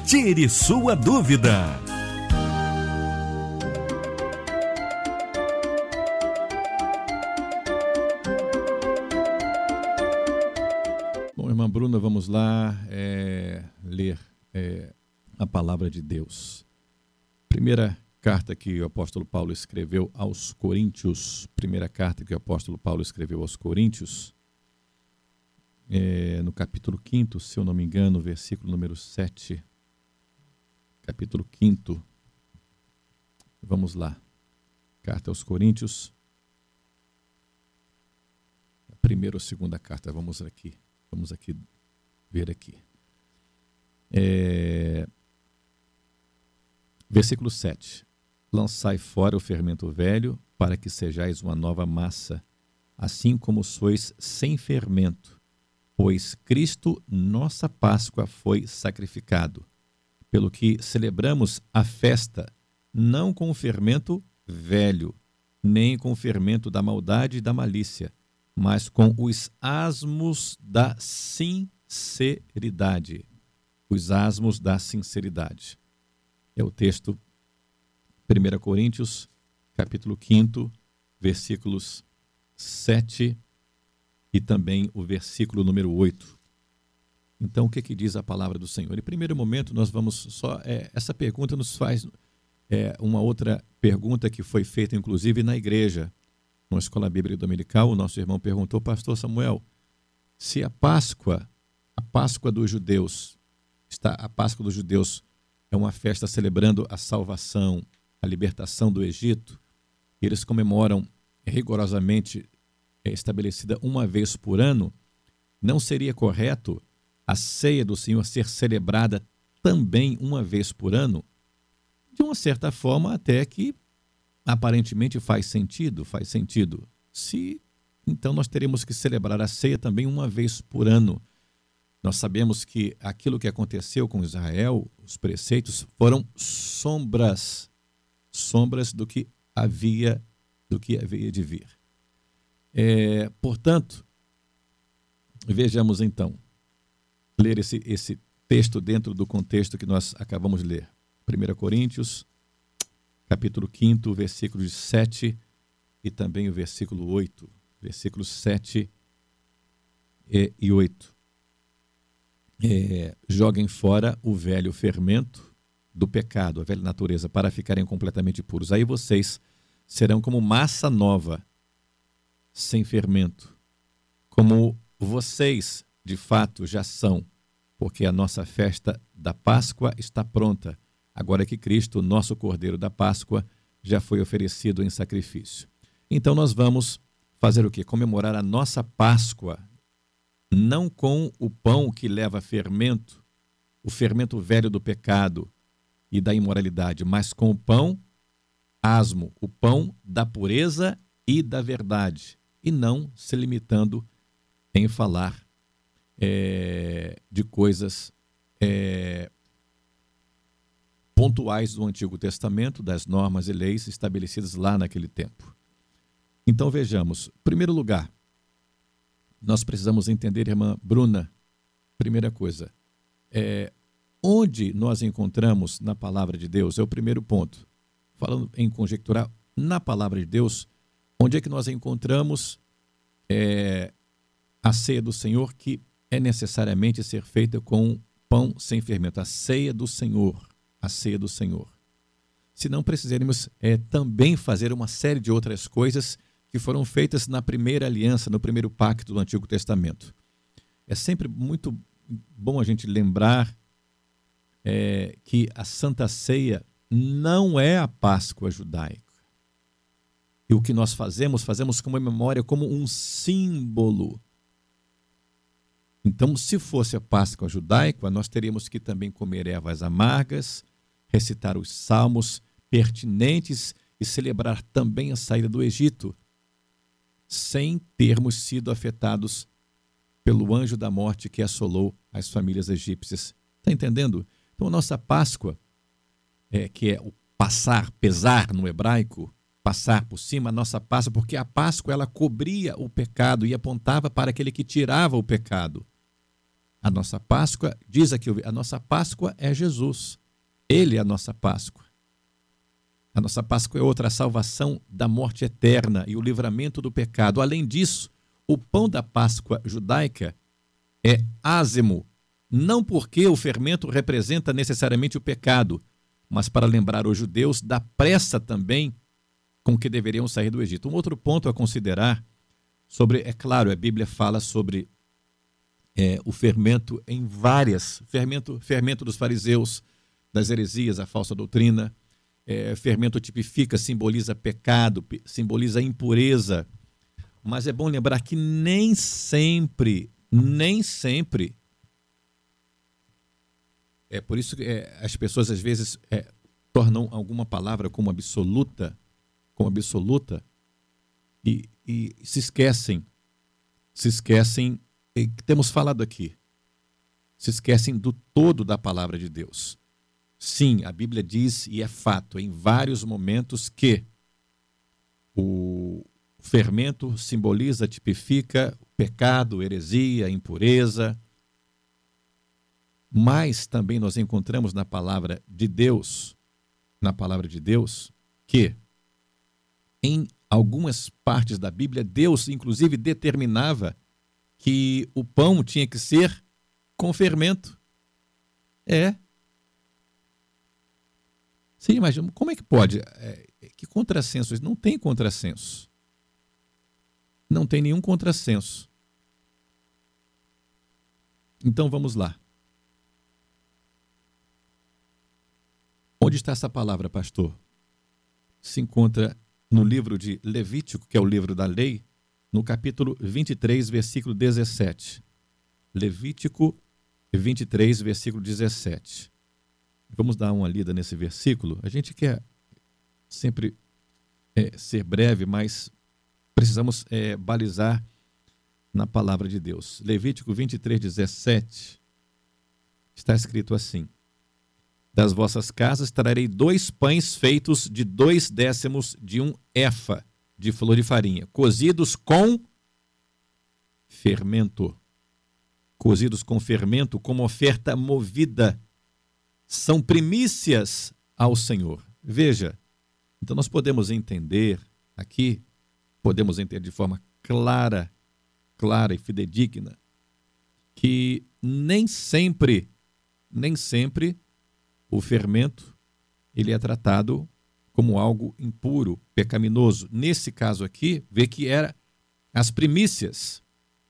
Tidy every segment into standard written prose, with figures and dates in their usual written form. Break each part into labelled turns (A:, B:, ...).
A: Tire sua dúvida.
B: Bom, irmã Bruna, vamos lá ler a palavra de Deus. Primeira carta que o apóstolo Paulo escreveu aos Coríntios. Primeira carta que o apóstolo Paulo escreveu aos Coríntios. No capítulo 5, se eu não me engano, versículo número 7. Capítulo 5. Vamos lá. Carta aos Coríntios. A primeira ou segunda carta. Vamos aqui ver aqui. Versículo 7. Lançai fora o fermento velho, para que sejais uma nova massa, assim como sois sem fermento. Pois Cristo, nossa Páscoa, foi sacrificado, pelo que celebramos a festa, não com o fermento velho, nem com o fermento da maldade e da malícia, mas com os asmos da sinceridade. Os asmos da sinceridade. É o texto 1 Coríntios, capítulo 5, versículos 7 e também o versículo número 8. Então, o que diz a palavra do Senhor? Em primeiro momento, nós vamos só... essa pergunta nos faz uma outra pergunta que foi feita, inclusive, na igreja. Na Escola Bíblica Dominical, o nosso irmão perguntou, pastor Samuel, se a Páscoa dos judeus, a Páscoa dos judeus é uma festa celebrando a salvação, a libertação do Egito, e eles comemoram rigorosamente estabelecida uma vez por ano, não seria correto a ceia do Senhor ser celebrada também uma vez por ano? De uma certa forma, até que aparentemente faz sentido. Então nós teremos que celebrar a ceia também uma vez por ano. Nós sabemos que aquilo que aconteceu com Israel, os preceitos, foram sombras do que havia de vir. Portanto, vejamos então, ler esse texto dentro do contexto que nós acabamos de ler. 1 Coríntios, capítulo 5, versículos 7 e também o versículo 8. Versículos 7 e 8. Joguem fora o velho fermento do pecado, a velha natureza, para ficarem completamente puros. Aí vocês serão como massa nova, sem fermento, como vocês de fato já são, porque a nossa festa da Páscoa está pronta, agora que Cristo, nosso Cordeiro da Páscoa, já foi oferecido em sacrifício. Então nós vamos fazer o quê? Comemorar a nossa Páscoa, não com o pão que leva fermento, o fermento velho do pecado e da imoralidade, mas com o pão asmo, o pão da pureza e da verdade, e não se limitando em falar de coisas pontuais do Antigo Testamento, das normas e leis estabelecidas lá naquele tempo. Então vejamos, em primeiro lugar, nós precisamos entender, irmã Bruna, primeira coisa, onde nós encontramos na palavra de Deus, é o primeiro ponto. Falando em conjecturar, na palavra de Deus, onde é que nós encontramos a ceia do Senhor que é necessariamente ser feita com pão sem fermento, a ceia do Senhor, Se não precisaremos também fazer uma série de outras coisas que foram feitas na primeira aliança, no primeiro pacto do Antigo Testamento. É sempre muito bom a gente lembrar que a Santa Ceia não é a Páscoa judaica. E o que nós fazemos como memória, como um símbolo. Então, se fosse a Páscoa judaica, nós teríamos que também comer ervas amargas, recitar os salmos pertinentes e celebrar também a saída do Egito, sem termos sido afetados pelo anjo da morte que assolou as famílias egípcias. Está entendendo? Então, a nossa Páscoa, que é o pesar no hebraico, passar por cima, a nossa Páscoa, porque a Páscoa ela cobria o pecado e apontava para aquele que tirava o pecado. A nossa Páscoa, diz aqui, a nossa Páscoa é Jesus. Ele é a nossa Páscoa. A nossa Páscoa é outra, a salvação da morte eterna e o livramento do pecado. Além disso, o pão da Páscoa judaica é ázimo, não porque o fermento representa necessariamente o pecado, mas para lembrar os judeus da pressa também com que deveriam sair do Egito. Um outro ponto a considerar sobre, é claro, a Bíblia fala sobre o fermento em várias, fermento dos fariseus, das heresias, a falsa doutrina, fermento tipifica, simboliza pecado, simboliza impureza, mas é bom lembrar que nem sempre, é por isso que as pessoas às vezes tornam alguma palavra como absoluta, e se esquecem que temos falado aqui, se esquecem do todo da palavra de Deus. Sim, a Bíblia diz, e é fato, em vários momentos, que o fermento simboliza, tipifica pecado, heresia, impureza, mas também nós encontramos na palavra de Deus, que em algumas partes da Bíblia, Deus inclusive determinava que o pão tinha que ser com fermento. Você imagina, como é que pode? Que contrassenso? Não tem contrassenso. Não tem nenhum contrassenso. Então vamos lá. Onde está essa palavra, pastor? Se encontra no livro de Levítico, que é o livro da lei, no capítulo 23, versículo 17. Levítico 23, versículo 17. Vamos dar uma lida nesse versículo. A gente quer sempre ser breve, mas precisamos balizar na palavra de Deus. Levítico 23, 17. Está escrito assim: das vossas casas trarei 2 pães feitos de 2/10 de um efa de flor de farinha, cozidos com fermento. Cozidos com fermento, como oferta movida. São primícias ao Senhor. Veja, então nós podemos entender aqui, podemos entender de forma clara e fidedigna, que nem sempre o fermento ele é tratado como algo impuro, pecaminoso. Nesse caso aqui, vê que era as primícias.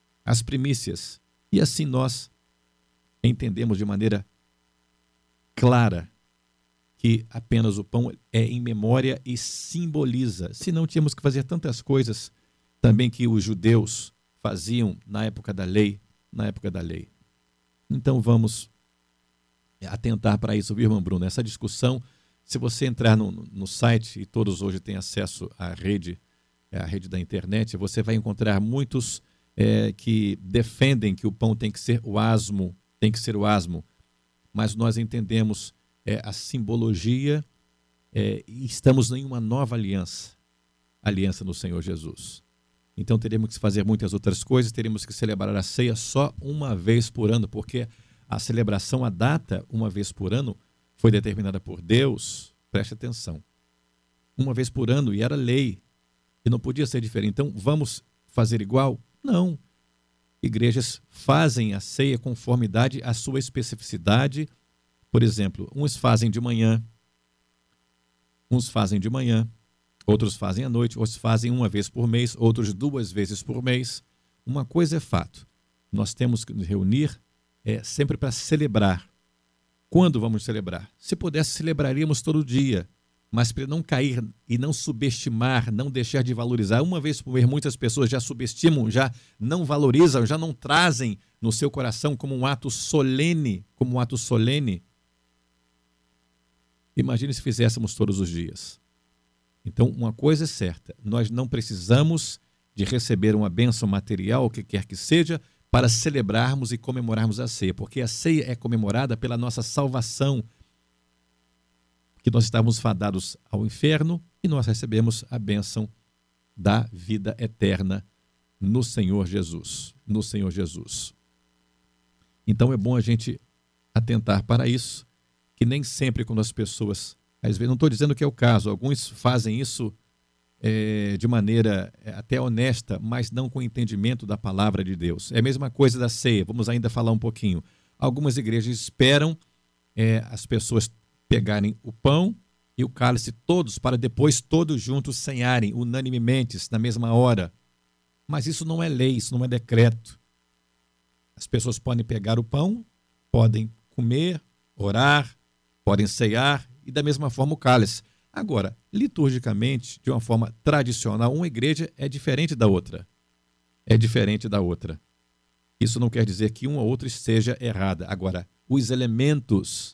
B: E assim nós entendemos de maneira clara que apenas o pão é em memória e simboliza. Se não, tínhamos que fazer tantas coisas também que os judeus faziam na época da lei. Então vamos atentar para isso, viu, irmão Bruno? Essa discussão, se você entrar no site, e todos hoje têm acesso à rede, a rede da internet, você vai encontrar muitos que defendem que o pão tem que ser o asmo, mas nós entendemos a simbologia e estamos em uma nova aliança no Senhor Jesus. Então teremos que fazer muitas outras coisas, teremos que celebrar a ceia só uma vez por ano, porque a celebração, a data, uma vez por ano, foi determinada por Deus, preste atenção, uma vez por ano, e era lei, e não podia ser diferente. Então vamos fazer igual? Não. Igrejas fazem a ceia conformidade à sua especificidade. Por exemplo, uns fazem de manhã, outros fazem à noite, outros fazem uma vez por mês, outros 2 vezes por mês. Uma coisa é fato, nós temos que nos reunir sempre para celebrar. Quando vamos celebrar? Se pudesse, celebraríamos todo dia, mas para não cair e não subestimar, não deixar de valorizar. Uma vez por mês, muitas pessoas já subestimam, já não valorizam, já não trazem no seu coração como um ato solene, Imagine se fizéssemos todos os dias. Então, uma coisa é certa, nós não precisamos de receber uma bênção material, o que quer que seja, para celebrarmos e comemorarmos a ceia, porque a ceia é comemorada pela nossa salvação, que nós estávamos fadados ao inferno e nós recebemos a bênção da vida eterna no Senhor Jesus. Então é bom a gente atentar para isso, que nem sempre quando as pessoas, às vezes, não estou dizendo que é o caso, alguns fazem isso de maneira até honesta, mas não com entendimento da palavra de Deus. É a mesma coisa da ceia, vamos ainda falar um pouquinho. Algumas igrejas esperam as pessoas pegarem o pão e o cálice todos, para depois todos juntos cearem unanimemente, na mesma hora. Mas isso não é lei, isso não é decreto. As pessoas podem pegar o pão, podem comer, orar, podem cear e da mesma forma o cálice. Agora, liturgicamente, de uma forma tradicional, uma igreja é diferente da outra. É diferente da outra. Isso não quer dizer que uma ou outra esteja errada. Agora, os elementos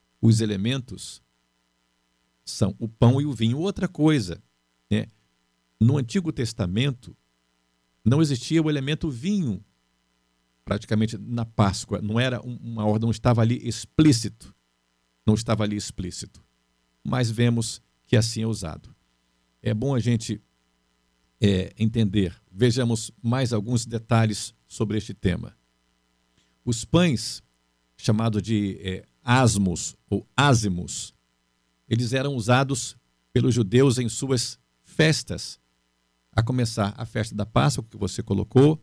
B: são o pão e o vinho. Outra coisa, né? No Antigo Testamento, não existia o elemento vinho, praticamente na Páscoa. Não era uma ordem, não estava ali explícito. Não estava ali explícito. Mas vemos que assim é usado. É bom a gente entender. Vejamos mais alguns detalhes sobre este tema. Os pães, chamados de asmos ou ázimos, eles eram usados pelos judeus em suas festas, a começar a festa da Páscoa, que você colocou,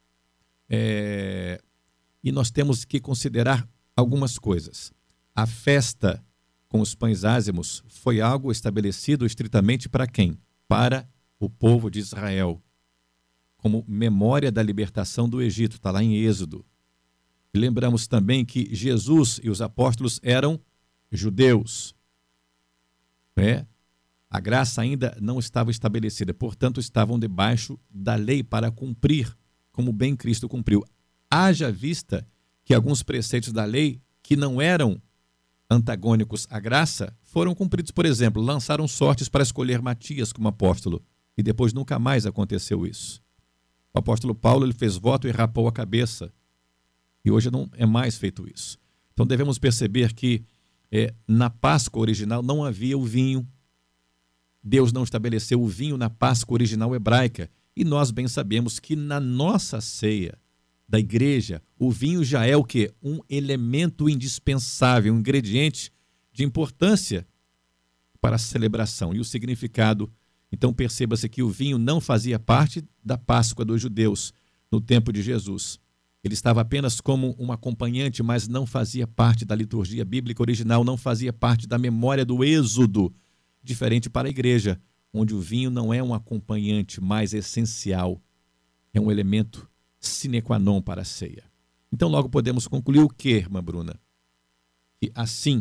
B: e nós temos que considerar algumas coisas. A festa com os pães ázimos foi algo estabelecido estritamente para quem? Para o povo de Israel, como memória da libertação do Egito, está lá em Êxodo. E lembramos também que Jesus e os apóstolos eram judeus. A graça ainda não estava estabelecida, portanto estavam debaixo da lei para cumprir, como bem Cristo cumpriu. Haja vista que alguns preceitos da lei que não eram antagônicos à graça foram cumpridos. Por exemplo, lançaram sortes para escolher Matias como apóstolo e depois nunca mais aconteceu isso. O apóstolo Paulo ele fez voto e rapou a cabeça e hoje não é mais feito isso. Então devemos perceber que na Páscoa original não havia o vinho. Deus não estabeleceu o vinho na Páscoa original hebraica e nós bem sabemos que na nossa ceia da igreja, o vinho já é o quê? Um elemento indispensável, um ingrediente de importância para a celebração. E o significado, então perceba-se que o vinho não fazia parte da Páscoa dos judeus no tempo de Jesus. Ele estava apenas como um acompanhante, mas não fazia parte da liturgia bíblica original, não fazia parte da memória do Êxodo, diferente para a igreja, onde o vinho não é um acompanhante mais essencial, é um elemento sine qua non para a ceia. Então logo podemos concluir o que, irmã Bruna? Que assim,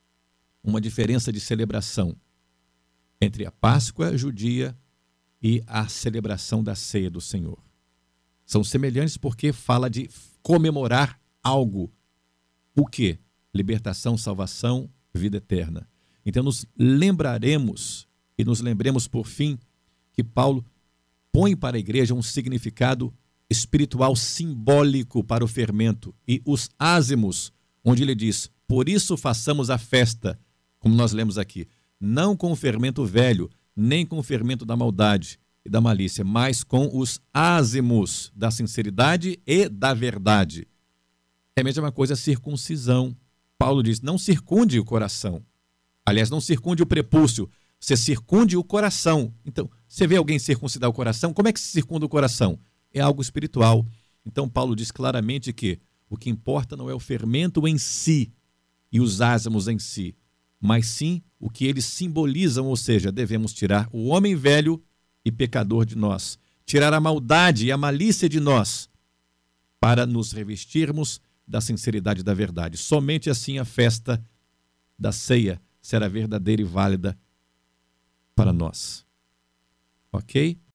B: uma diferença de celebração entre a Páscoa judia e a celebração da ceia do Senhor. São semelhantes porque fala de comemorar algo. O que? Libertação, salvação, vida eterna. Então nos lembraremos e nos lembremos por fim que Paulo põe para a igreja um significado espiritual simbólico para o fermento e os ázimos, onde ele diz, por isso façamos a festa, como nós lemos aqui, não com o fermento velho, nem com o fermento da maldade e da malícia, mas com os ázimos da sinceridade e da verdade. É a mesma coisa a circuncisão. Paulo diz, não circunde o coração. Aliás, não circunde o prepúcio, você circunde o coração. Então, você vê alguém circuncidar o coração, como é que se circunda o coração? É algo espiritual. Então, Paulo diz claramente que o que importa não é o fermento em si e os ázimos em si, mas sim o que eles simbolizam, ou seja, devemos tirar o homem velho e pecador de nós, tirar a maldade e a malícia de nós, para nos revestirmos da sinceridade e da verdade. Somente assim a festa da ceia será verdadeira e válida para nós. Ok?